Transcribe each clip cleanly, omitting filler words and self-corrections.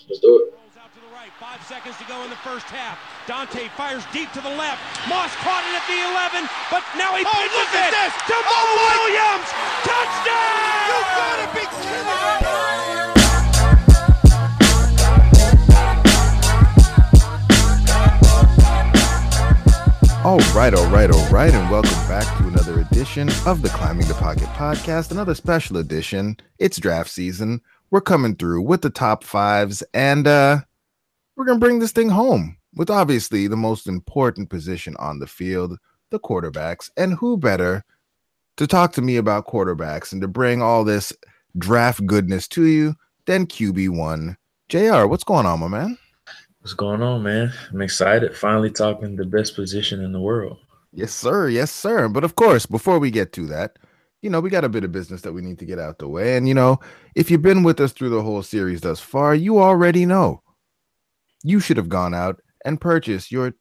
Let's do it. Rolls out to the right. 5 seconds to go in the first half. Dante fires deep to the left. Moss caught it at the 11, but now he pitches it to Mo Williams. Touchdown! You gotta be kidding me! All right, and welcome back to another edition of the Climbing the Pocket podcast, another special edition. It's draft season. We're coming through with the top fives, and we're going to bring this thing home with obviously the most important position on the field, the quarterbacks. And who better to talk to me about quarterbacks and to bring all this draft goodness to you than QB1. JR, what's going on, my man? What's going on, man? I'm excited. Finally talking the best position in the world. Yes, sir. Yes, sir. But of course, before we get to that, we got a bit of business that we need to get out the way. And, if you've been with us through the whole series thus far, you already know you should have gone out and purchased your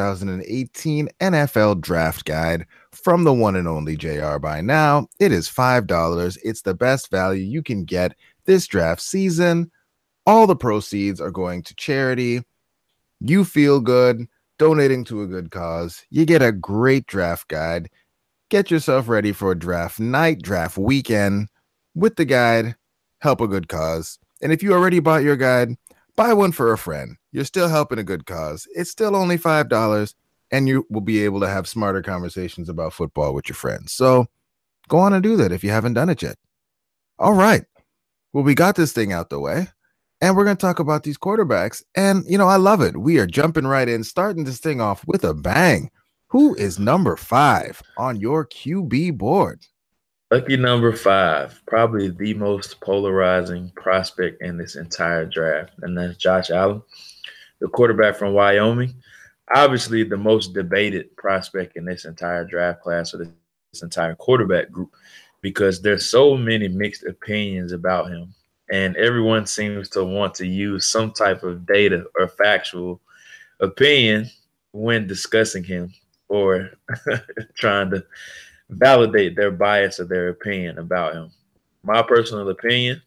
2018 NFL Draft Guide from the one and only JR by now. It is $5. It's the best value you can get this draft season. All the proceeds are going to charity. You feel good donating to a good cause. You get a great draft guide. Get yourself ready for a draft night, draft weekend with the guide. Help a good cause. And if you already bought your guide, buy one for a friend. You're still helping a good cause. It's still only $5, and you will be able to have smarter conversations about football with your friends. So go on and do that if you haven't done it yet. All right. Well, we got this thing out the way. And we're going to talk about these quarterbacks. And, I love it. We are jumping right in, starting this thing off with a bang. Who is number 5 on your QB board? Lucky number 5, probably the most polarizing prospect in this entire draft, and that's Josh Allen, the quarterback from Wyoming. Obviously, the most debated prospect in this entire draft class, or this entire quarterback group, because there's so many mixed opinions about him. And everyone seems to want to use some type of data or factual opinion when discussing him or trying to validate their bias or their opinion about him. My personal opinion,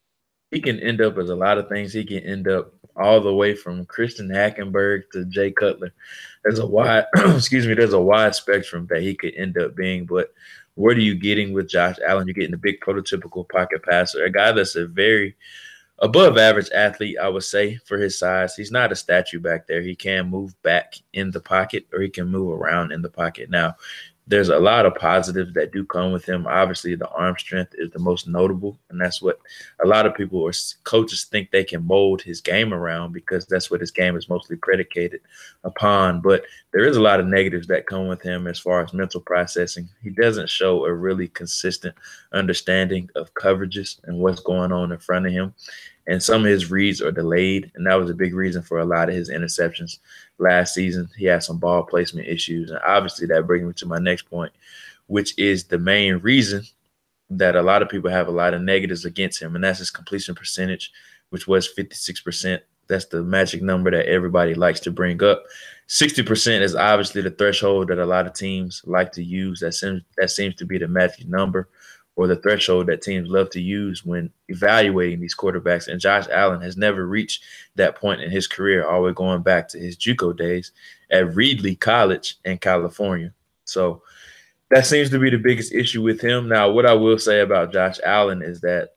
he can end up as a lot of things. He can end up all the way from Christian Hackenberg to Jay Cutler. There's a wide, there's a wide spectrum that he could end up being, but what are you getting with Josh Allen? You're getting a big prototypical pocket passer, a guy that's a very above average athlete, I would say, for his size. He's not a statue back there. He can move back in the pocket, or he can move around in the pocket. Now, there's a lot of positives that do come with him. Obviously, the arm strength is the most notable, and that's what a lot of people or coaches think they can mold his game around, because that's what his game is mostly predicated upon. But there is a lot of negatives that come with him as far as mental processing. He doesn't show a really consistent understanding of coverages and what's going on in front of him. And some of his reads are delayed, and that was a big reason for a lot of his interceptions last season. He had some ball placement issues, and obviously that brings me to my next point, which is the main reason that a lot of people have a lot of negatives against him, and that's his completion percentage, which was 56%. That's the magic number that everybody likes to bring up. 60% is obviously the threshold that a lot of teams like to use. That seems to be the magic number, or the threshold that teams love to use when evaluating these quarterbacks. And Josh Allen has never reached that point in his career, all the way going back to his JUCO days at Reedley College in California. So that seems to be the biggest issue with him. Now, what I will say about Josh Allen is that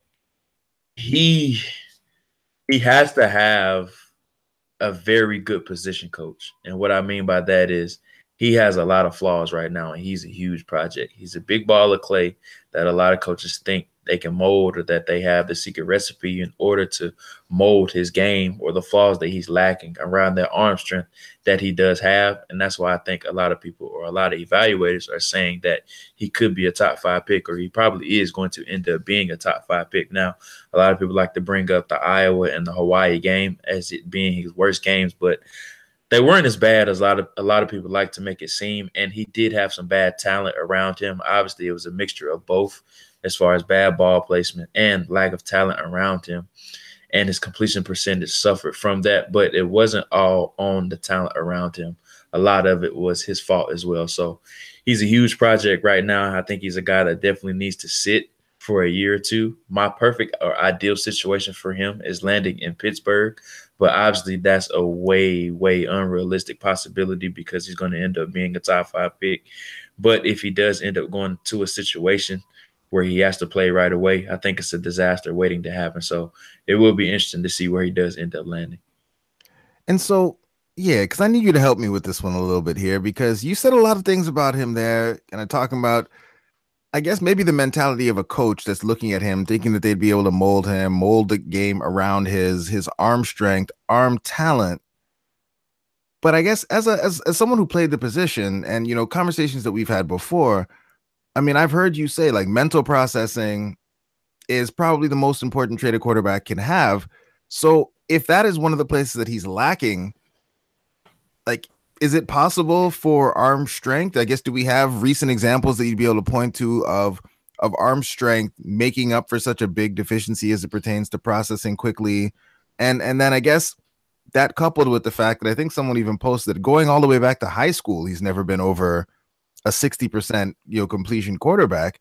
he has to have a very good position coach. And what I mean by that is he has a lot of flaws right now, and he's a huge project. He's a big ball of clay that a lot of coaches think they can mold, or that they have the secret recipe in order to mold his game, or the flaws that he's lacking around that arm strength that he does have. And that's why I think a lot of people, or a lot of evaluators, are saying that he could be a top 5 pick, or he probably is going to end up being a top 5 pick. Now, a lot of people like to bring up the Iowa and the Hawaii game as it being his worst games, but they weren't as bad as a lot of people like to make it seem, and he did have some bad talent around him. Obviously, it was a mixture of both as far as bad ball placement and lack of talent around him, and his completion percentage suffered from that, but it wasn't all on the talent around him. A lot of it was his fault as well. So he's a huge project right now. I think he's a guy that definitely needs to sit for a year or two. My perfect or ideal situation for him is landing in Pittsburgh, but obviously that's a way, way unrealistic possibility because he's going to end up being a top 5 pick. But if he does end up going to a situation where he has to play right away, I think it's a disaster waiting to happen. So it will be interesting to see where he does end up landing. And so, yeah, because I need you to help me with this one a little bit here, because you said a lot of things about him there, and I'm talking about, I guess, maybe the mentality of a coach that's looking at him, thinking that they'd be able to mold the game around his arm strength, arm talent. But I guess as someone who played the position, and conversations that we've had before, I mean, I've heard you say like mental processing is probably the most important trait a quarterback can have. So if that is one of the places that he's lacking, like, is it possible for arm strength? I guess, do we have recent examples that you'd be able to point to of arm strength making up for such a big deficiency as it pertains to processing quickly? And then I guess that coupled with the fact that I think someone even posted, going all the way back to high school, he's never been over a 60% completion quarterback.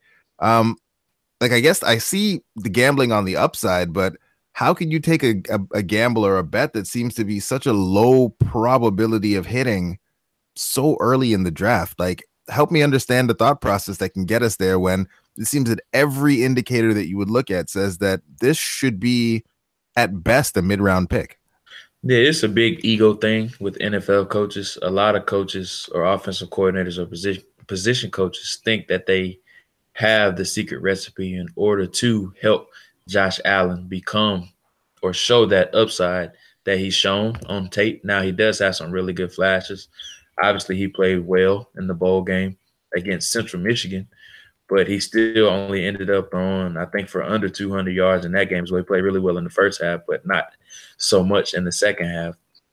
Like, I guess I see the gambling on the upside, but how can you take a gamble or a bet that seems to be such a low probability of hitting so early in the draft? Like, help me understand the thought process that can get us there when it seems that every indicator that you would look at says that this should be at best a mid-round pick. Yeah, it's a big ego thing with NFL coaches. A lot of coaches or offensive coordinators or position coaches think that they have the secret recipe in order to help Josh Allen become or show that upside that he's shown on tape. Now, he does have some really good flashes. Obviously, he played well in the bowl game against Central Michigan, but he still only ended up on, I think, for under 200 yards in that game. So he played really well in the first half, but not so much in the second half.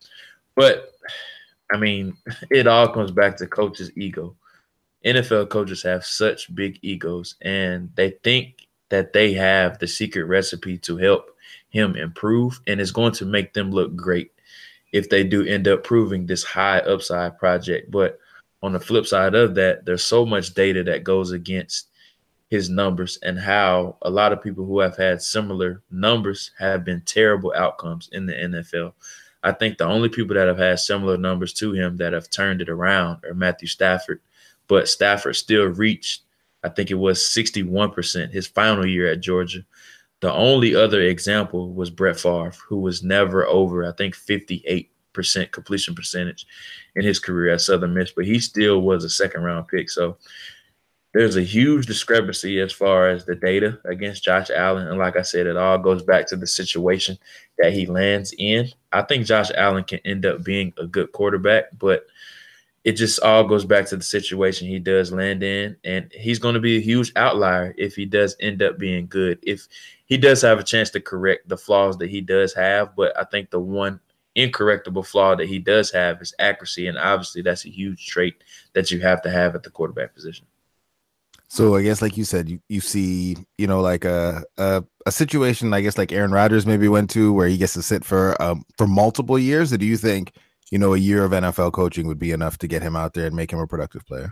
But, I mean, it all comes back to coaches' ego. NFL coaches have such big egos, and they think that they have the secret recipe to help him improve, and it's going to make them look great if they do end up proving this high upside project. But on the flip side of that, there's so much data that goes against his numbers and how a lot of people who have had similar numbers have been terrible outcomes in the NFL. I think the only people that have had similar numbers to him that have turned it around are Matthew Stafford, but Stafford still reached, I think it was 61% his final year at Georgia. The only other example was Brett Favre, who was never over, I think, 58% completion percentage in his career at Southern Miss, but he still was a second-round pick. So there's a huge discrepancy as far as the data against Josh Allen. And like I said, it all goes back to the situation that he lands in. I think Josh Allen can end up being a good quarterback, but it just all goes back to the situation he does land in, and he's going to be a huge outlier if he does end up being good. If he does have a chance to correct the flaws that he does have, but I think the one incorrectable flaw that he does have is accuracy, and obviously that's a huge trait that you have to have at the quarterback position. So I guess, like you said, you see, like a situation, I guess, like Aaron Rodgers maybe went to, where he gets to sit for multiple years. Or do you think a year of NFL coaching would be enough to get him out there and make him a productive player?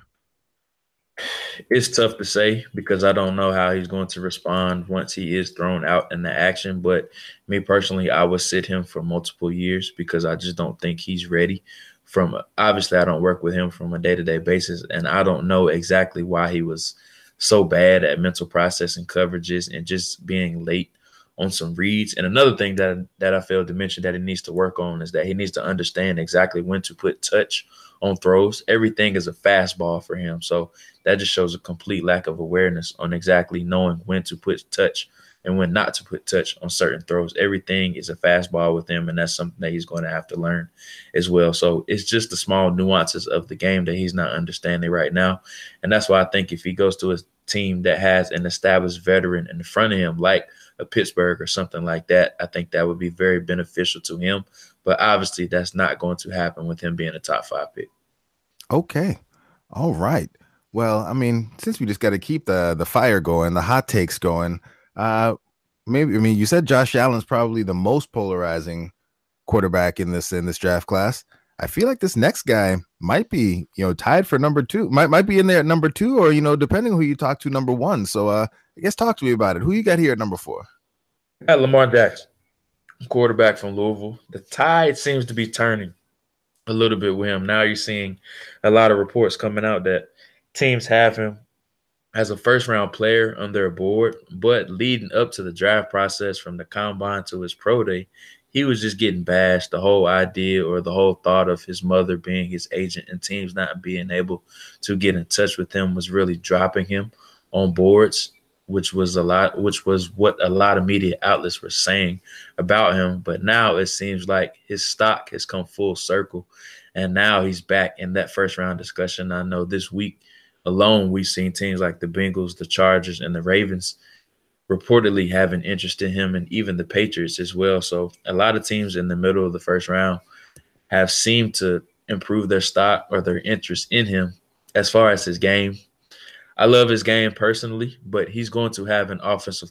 It's tough to say because I don't know how he's going to respond once he is thrown out in the action. But me personally, I would sit him for multiple years because I just don't think he's ready. Obviously, I don't work with him from a day-to-day basis, and I don't know exactly why he was so bad at mental processing coverages and just being late on some reads. And another thing that I failed to mention that he needs to work on is that he needs to understand exactly when to put touch on throws. Everything is a fastball for him. So that just shows a complete lack of awareness on exactly knowing when to put touch and when not to put touch on certain throws. Everything is a fastball with him, and that's something that he's going to have to learn as well. So it's just the small nuances of the game that he's not understanding right now. And that's why I think if he goes to a team that has an established veteran in front of him, like a Pittsburgh or something like that, I think that would be very beneficial to him. But obviously that's not going to happen with him being a top 5 pick. Okay. All right. Well, I mean, since we just got to keep the fire going, the hot takes going, you said Josh Allen's probably the most polarizing quarterback in this draft class. I feel like this next guy might be, tied for number 2. Might be in there at number 2, or depending who you talk to, number 1. So I guess talk to me about it. Who you got here at number 4? At Lamar Jackson, quarterback from Louisville. The tide seems to be turning a little bit with him. Now you're seeing a lot of reports coming out that teams have him as a first-round player on their board, but leading up to the draft process from the combine to his pro day, he was just getting bashed. The whole idea or the whole thought of his mother being his agent and teams not being able to get in touch with him was really dropping him on boards, which was what a lot of media outlets were saying about him. But now it seems like his stock has come full circle, and now he's back in that first-round discussion. I know this week alone, we've seen teams like the Bengals, the Chargers, and the Ravens reportedly have an interest in him, and even the Patriots as well. So a lot of teams in the middle of the first round have seemed to improve their stock or their interest in him. As far as his game, I love his game personally, but he needs to have an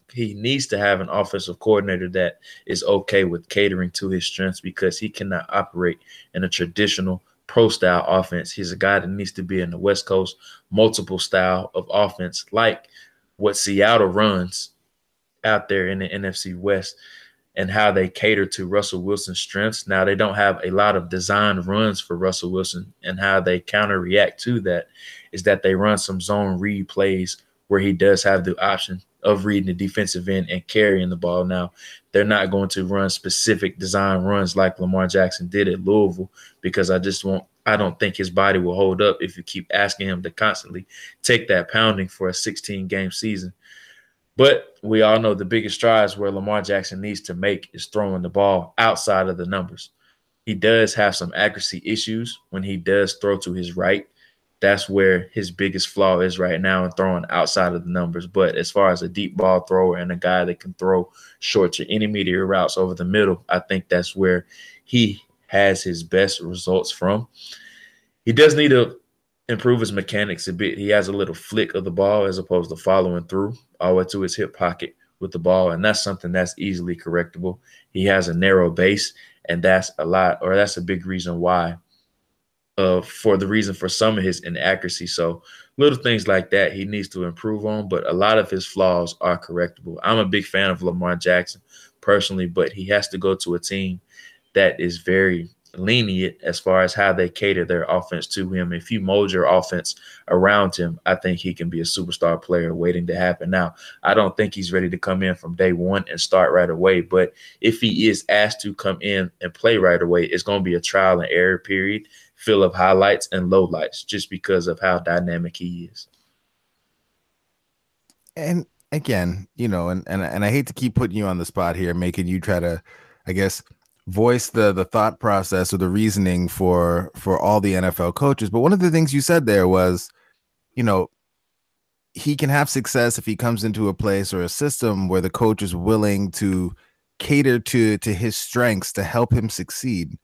offensive coordinator that is okay with catering to his strengths, because he cannot operate in a traditional pro-style offense. He's a guy that needs to be in the West Coast multiple style of offense, like what Seattle runs out there in the NFC West, and how they cater to Russell Wilson's strengths. Now, they don't have a lot of designed runs for Russell Wilson, and how they counter-react to that is that they run some zone read plays where he does have the option of reading the defensive end and carrying the ball. Now, they're not going to run specific design runs like Lamar Jackson did at Louisville, because I don't think his body will hold up if you keep asking him to constantly take that pounding for a 16-game season. But we all know the biggest strides where Lamar Jackson needs to make is throwing the ball outside of the numbers. He does have some accuracy issues when he does throw to his right. That's where his biggest flaw is right now, in throwing outside of the numbers. But as far as a deep ball thrower and a guy that can throw short to intermediate routes over the middle, I think that's where he has his best results from. He does need to improve his mechanics a bit. He has a little flick of the ball as opposed to following through all the way to his hip pocket with the ball, and that's something that's easily correctable. He has a narrow base, and that's a big reason why. For some of his inaccuracy. So little things like that he needs to improve on, but a lot of his flaws are correctable. I'm a big fan of Lamar Jackson personally, but he has to go to a team that is very lenient as far as how they cater their offense to him. If you mold your offense around him, I think he can be a superstar player waiting to happen. Now, I don't think he's ready to come in from day one and start right away, but if he is asked to come in and play right away, it's going to be a trial and error period, fill of highlights and lowlights, just because of how dynamic he is. And again, and I hate to keep putting you on the spot here, making you try to, I guess, voice the thought process or the reasoning for all the NFL coaches. But one of the things you said there was, he can have success if he comes into a place or a system where the coach is willing to cater to his strengths to help him succeed.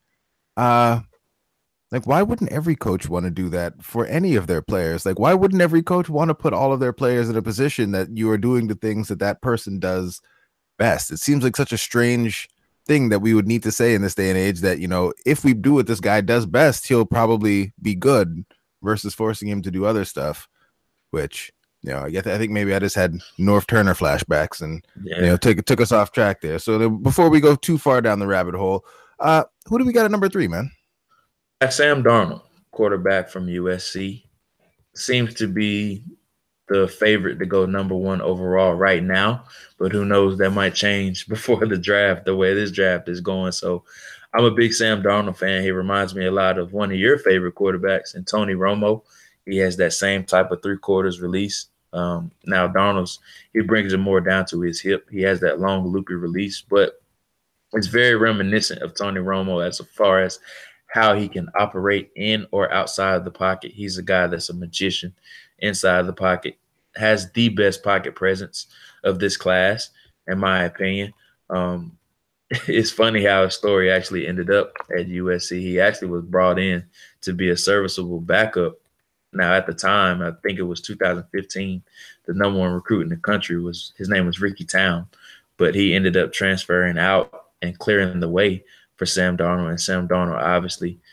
Like, why wouldn't every coach want to do that for any of their players? Like, why wouldn't every coach want to put all of their players in a position that you are doing the things that person does best? It seems like such a strange thing that we would need to say in this day and age, that, if we do what this guy does best, he'll probably be good, versus forcing him to do other stuff, which, I think maybe I just had North Turner flashbacks and, took us off track there. So before we go too far down the rabbit hole, who do we got at number 3, man? Sam Darnold, quarterback from USC, seems to be the favorite to go number 1 overall right now, but who knows, that might change before the draft, the way this draft is going. So I'm a big Sam Darnold fan. He reminds me a lot of one of your favorite quarterbacks, and Tony Romo. He has that same type of 3/4 release. Now Darnold's, he brings it more down to his hip. He has that long loopy release, but it's very reminiscent of Tony Romo as far as how he can operate in or outside of the pocket. He's a guy that's a magician inside of the pocket, has the best pocket presence of this class, in my opinion. It's funny how his story actually ended up at USC. He actually was brought in to be a serviceable backup. Now, at the time, I think it was 2015, the number 1 recruit in the country his name was Ricky Town, but he ended up transferring out and clearing the way for Sam Darnold. And Sam Darnold obviously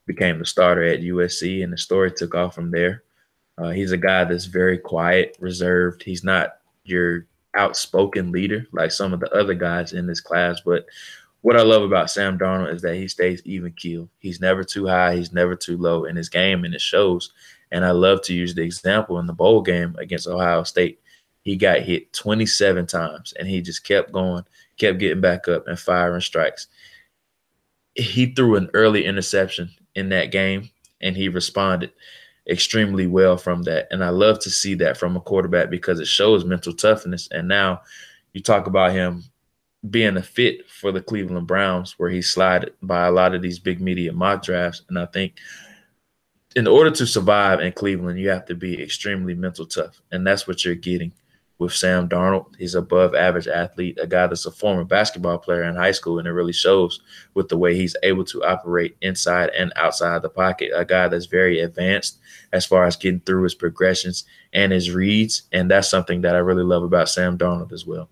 became the starter at USC, and the story took off from there. He's a guy that's very quiet, reserved. He's not your outspoken leader like some of the other guys in this class. But what I love about Sam Darnold is that he stays even keel. He's never too high. He's never too low in his game, and it shows. And I love to use the example in the bowl game against Ohio State. He got hit 27 times, and he just kept going, kept getting back up and firing strikes. He threw an early interception in that game, and he responded extremely well from that. And I love to see that from a quarterback because it shows mental toughness. And now you talk about him being a fit for the Cleveland Browns, where he's slided by a lot of these big media mock drafts. And I think in order to survive in Cleveland, you have to be extremely mental tough. And that's what you're getting with Sam Darnold. He's above average athlete, a guy that's a former basketball player in high school, and it really shows with the way he's able to operate inside and outside the pocket, a guy that's very advanced as far as getting through his progressions and his reads, and that's something that I really love about Sam Darnold as well.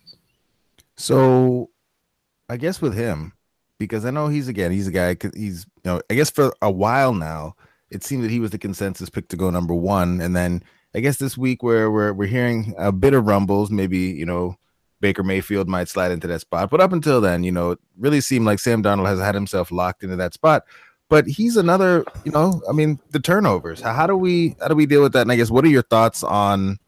So I guess with him, because I know he's a guy, I guess for a while now, it seemed that he was the consensus pick to go number one, and then I guess this week where we're hearing a bit of rumbles, maybe, Baker Mayfield might slide into that spot. But up until then, it really seemed like Sam Darnold has had himself locked into that spot. But he's another, the turnovers. How do we deal with that? And I guess what are your thoughts on,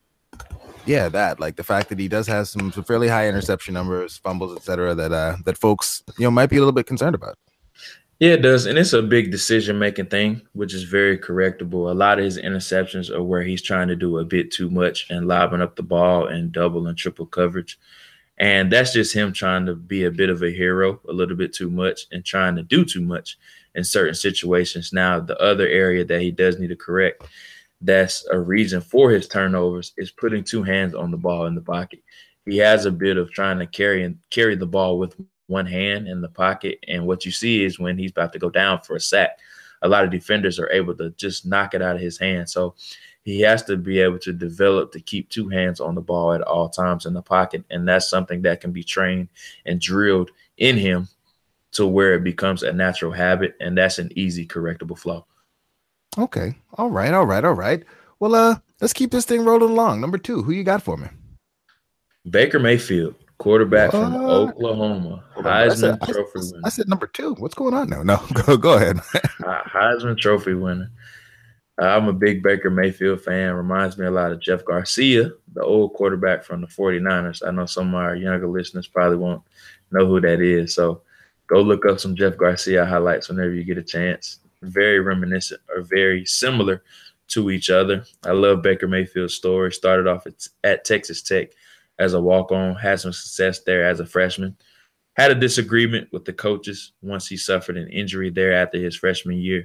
that, like the fact that he does have some fairly high interception numbers, fumbles, et cetera, that folks, might be a little bit concerned about. Yeah, it does. And it's a big decision-making thing, which is very correctable. A lot of his interceptions are where he's trying to do a bit too much and lobbing up the ball and double and triple coverage. And that's just him trying to be a bit of a hero, a little bit too much, and trying to do too much in certain situations. Now, the other area that he does need to correct, that's a reason for his turnovers, is putting two hands on the ball in the pocket. He has a bit of trying to carry the ball with one hand in the pocket, and what you see is when he's about to go down for a sack, a lot of defenders are able to just knock it out of his hand. So he has to be able to develop to keep two hands on the ball at all times in the pocket, and that's something that can be trained and drilled in him to where it becomes a natural habit, and that's an easy correctable flaw. Okay. All right. Well, let's keep this thing rolling along. Number 2, who you got for me? Baker Mayfield, quarterback from Oklahoma, Heisman Trophy winner. I said number 2. What's going on now? No, go ahead. Heisman Trophy winner. I'm a big Baker Mayfield fan. Reminds me a lot of Jeff Garcia, the old quarterback from the 49ers. I know some of our younger listeners probably won't know who that is. So go look up some Jeff Garcia highlights whenever you get a chance. Very reminiscent or very similar to each other. I love Baker Mayfield's story. Started off at Texas Tech as a walk-on, had some success there as a freshman. Had a disagreement with the coaches once he suffered an injury there after his freshman year.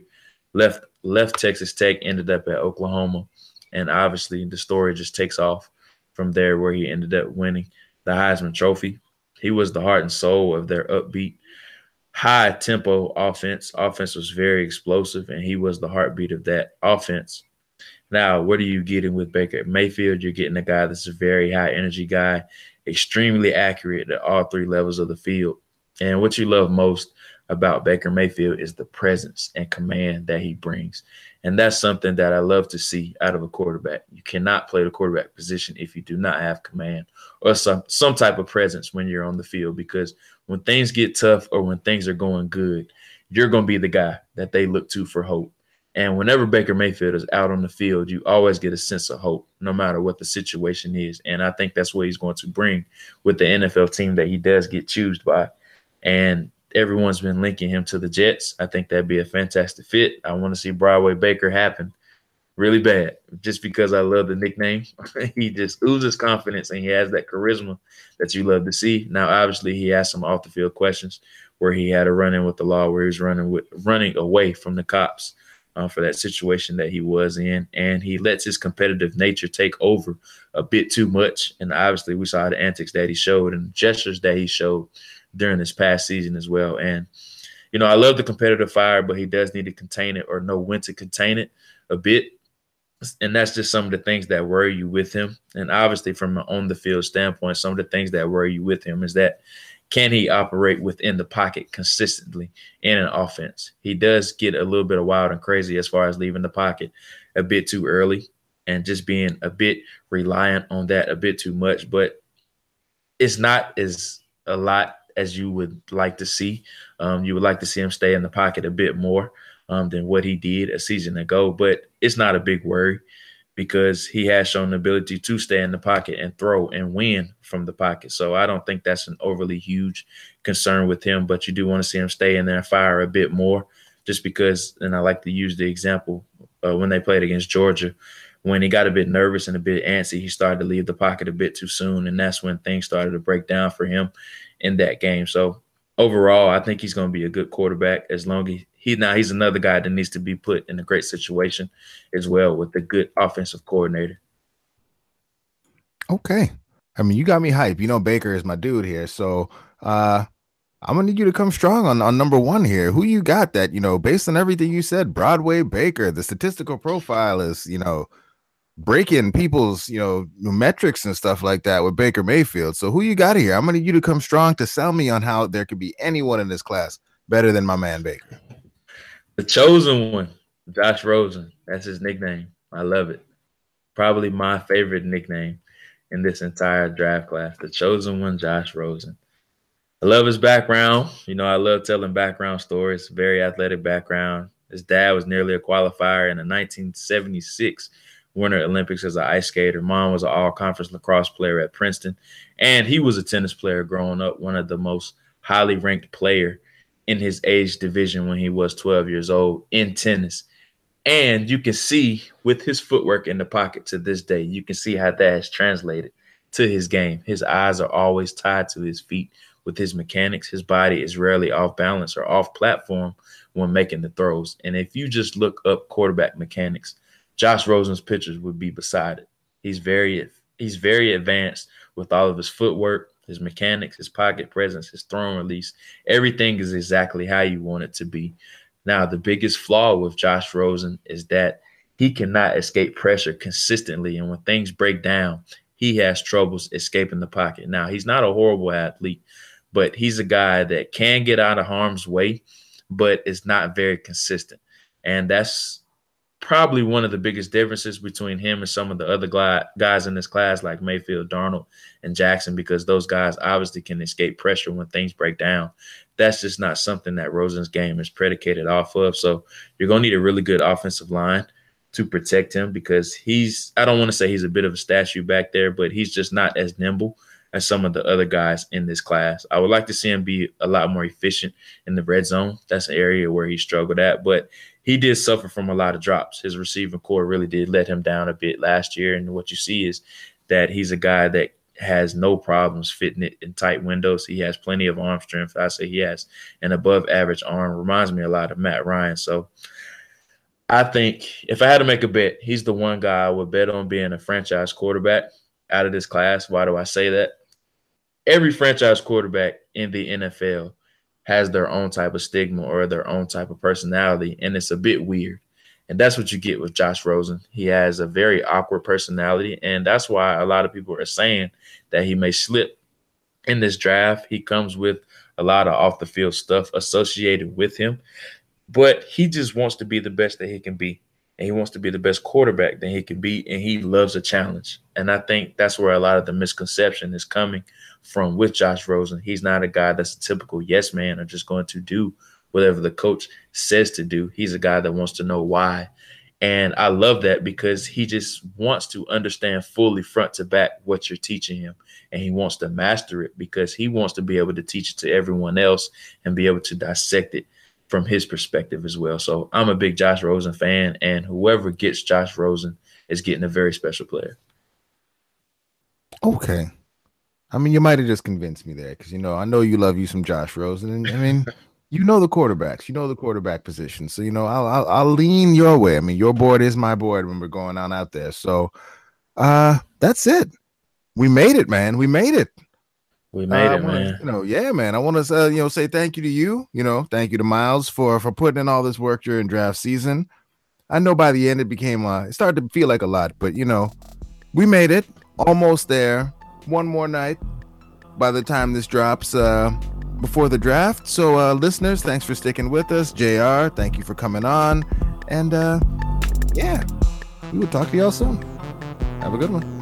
Left Texas Tech, ended up at Oklahoma, and obviously the story just takes off from there, where he ended up winning the Heisman Trophy. He was the heart and soul of their upbeat, high-tempo offense. Offense was very explosive, and he was the heartbeat of that offense. Now, what are you getting with Baker Mayfield? You're getting a guy that's a very high-energy guy, extremely accurate at all 3 levels of the field. And what you love most about Baker Mayfield is the presence and command that he brings. And that's something that I love to see out of a quarterback. You cannot play the quarterback position if you do not have command or some type of presence when you're on the field, because when things get tough or when things are going good, you're going to be the guy that they look to for hope. And whenever Baker Mayfield is out on the field, you always get a sense of hope, no matter what the situation is. And I think that's what he's going to bring with the NFL team that he does get chosen by. And everyone's been linking him to the Jets. I think that'd be a fantastic fit. I want to see Broadway Baker happen really bad, just because I love the nickname. He just oozes confidence, and he has that charisma that you love to see. Now, obviously, he has some off-the-field questions where he had a run-in with the law, where he was running away from the cops for that situation that he was in, and he lets his competitive nature take over a bit too much. And obviously, we saw the antics that he showed and gestures that he showed during this past season as well. And, I love the competitive fire, but he does need to contain it or know when to contain it a bit. And that's just some of the things that worry you with him. And obviously from an on-the-field standpoint, some of the things that worry you with him is that can he operate within the pocket consistently in an offense? He does get a little bit of wild and crazy as far as leaving the pocket a bit too early and just being a bit reliant on that a bit too much, but it's not as a lot as you would like to see. You would like to see him stay in the pocket a bit more than what he did a season ago, but it's not a big worry because he has shown the ability to stay in the pocket and throw and win from the pocket. So I don't think that's an overly huge concern with him, but you do want to see him stay in there and fire a bit more just because, and I like to use the example when they played against Georgia, when he got a bit nervous and a bit antsy, he started to leave the pocket a bit too soon, and that's when things started to break down for him in that game. So overall, I think he's going to be a good quarterback as long as he's another guy that needs to be put in a great situation as well with a good offensive coordinator. Okay. I mean, you got me hype. You know, Baker is my dude here. So I'm going to need you to come strong on number one here. Who you got that, based on everything you said, Broadway Baker, the statistical profile is, breaking people's, metrics and stuff like that with Baker Mayfield. So who you got here? I'm going to need you to come strong to sell me on how there could be anyone in this class better than my man Baker. The chosen one, Josh Rosen. That's his nickname. I love it. Probably my favorite nickname in this entire draft class. The chosen one, Josh Rosen. I love his background. I love telling background stories. Very athletic background. His dad was nearly a qualifier in the 1976 Winter Olympics as an ice skater. Mom was an all-conference lacrosse player at Princeton. And he was a tennis player growing up, one of the most highly ranked player in his age division when he was 12 years old in tennis. And you can see with his footwork in the pocket to this day, you can see how that has translated to his game. His eyes are always tied to his feet with his mechanics. His body is rarely off balance or off platform when making the throws. And if you just look up quarterback mechanics, Josh Rosen's pictures would be beside it. He's very advanced with all of his footwork, his mechanics, his pocket presence, his throwing release. Everything is exactly how you want it to be. Now, the biggest flaw with Josh Rosen is that he cannot escape pressure consistently. And when things break down, he has troubles escaping the pocket. Now, he's not a horrible athlete, but he's a guy that can get out of harm's way, but is not very consistent. And that's probably one of the biggest differences between him and some of the other guys in this class like Mayfield, Darnold, and Jackson, because those guys obviously can escape pressure when things break down. That's just not something that Rosen's game is predicated off of. So you're going to need a really good offensive line to protect him because I don't want to say he's a bit of a statue back there, but he's just not as nimble as some of the other guys in this class. I would like to see him be a lot more efficient in the red zone. That's an area where he struggled at, but he did suffer from a lot of drops. His receiving core really did let him down a bit last year. And what you see is that he's a guy that has no problems fitting it in tight windows. He has plenty of arm strength. I say he has an above average arm. Reminds me a lot of Matt Ryan. So I think if I had to make a bet, he's the one guy I would bet on being a franchise quarterback out of this class. Why do I say that? Every franchise quarterback in the NFL has their own type of stigma or their own type of personality, and it's a bit weird. And that's what you get with Josh Rosen. He has a very awkward personality, and that's why a lot of people are saying that he may slip in this draft. He comes with a lot of off-the-field stuff associated with him, but he just wants to be the best that he can be, and he wants to be the best quarterback that he can be, and he loves a challenge. And I think that's where a lot of the misconception is coming from with Josh Rosen. He's not a guy that's a typical yes man or just going to do whatever the coach says to do. He's a guy that wants to know why. And I love that because he just wants to understand fully front to back what you're teaching him. And he wants to master it because he wants to be able to teach it to everyone else and be able to dissect it from his perspective as well. So I'm a big Josh Rosen fan, and whoever gets Josh Rosen is getting a very special player. Okay. I mean, you might have just convinced me there because, I know you love you some Josh Rosen. And I mean, the quarterbacks, the quarterback position. So, I'll lean your way. I mean, your board is my board when we're going on out there. So that's it. We made it, man. We made it. We made it, man. Yeah, man. I want to, say thank you to you. Thank you to Miles for putting in all this work during draft season. I know by the end it started to feel like a lot, but we made it. Almost there. One more night. by the time this drops before the draft. So listeners, thanks for sticking with us. JR, thank you for coming on. And yeah, we will talk to y'all soon. Have a good one.